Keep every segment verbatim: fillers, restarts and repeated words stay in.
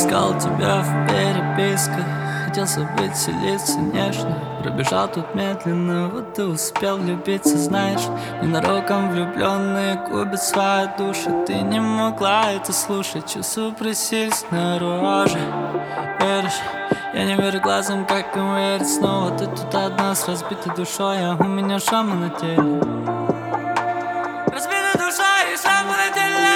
Искал тебя в переписках, хотел забыть, селиться нежно. Пробежал тут медленно, вот ты успел влюбиться, знаешь. Ненароком влюбленные губят свои души. Ты не могла это слушать, чувства просили снаружи. Веришь, я не верю глазом, как им верить снова. Ты тут одна с разбитой душой, а у меня шрамы на теле. Разбита душа и шрамы на теле.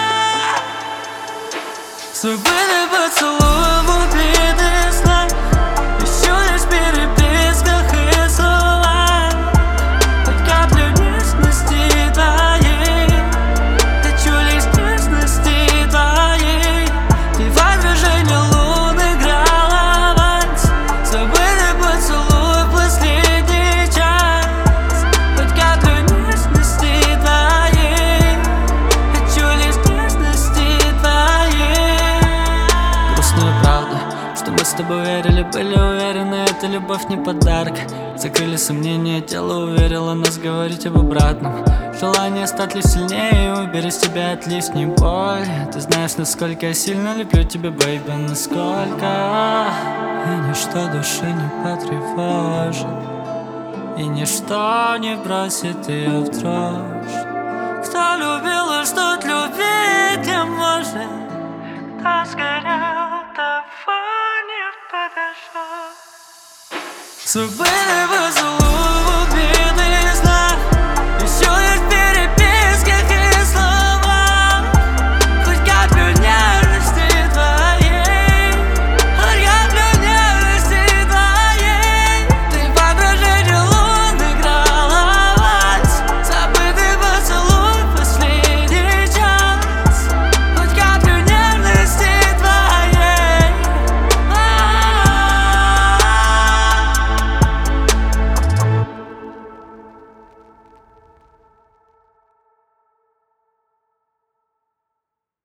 Забытый поцелуй в убитых снах, ищу лишь в переписках и словах. Хоть каплю нежности твоей, хочу лишь нежности твоей. Ты в отражении лун играла вальс. Забытый поцелуй в последний час, хоть каплю нежности твоей, хочу лишь нежности твоей. Грустная правда, что мы с тобой верили, были уверены, это любовь не подарок. Закрыли сомнения, тело уверило нас говорить об обратном. Желание стать лишь сильнее, убери с тебя от лишней боли. Ты знаешь, насколько я сильно люблю тебя, бэйби, насколько. И ничто души не потревожит, и ничто не бросит ее в дрожь. Кто любил, и ждут, любить не может. Кто сгорел, того не подошел. Забытый поцелуй.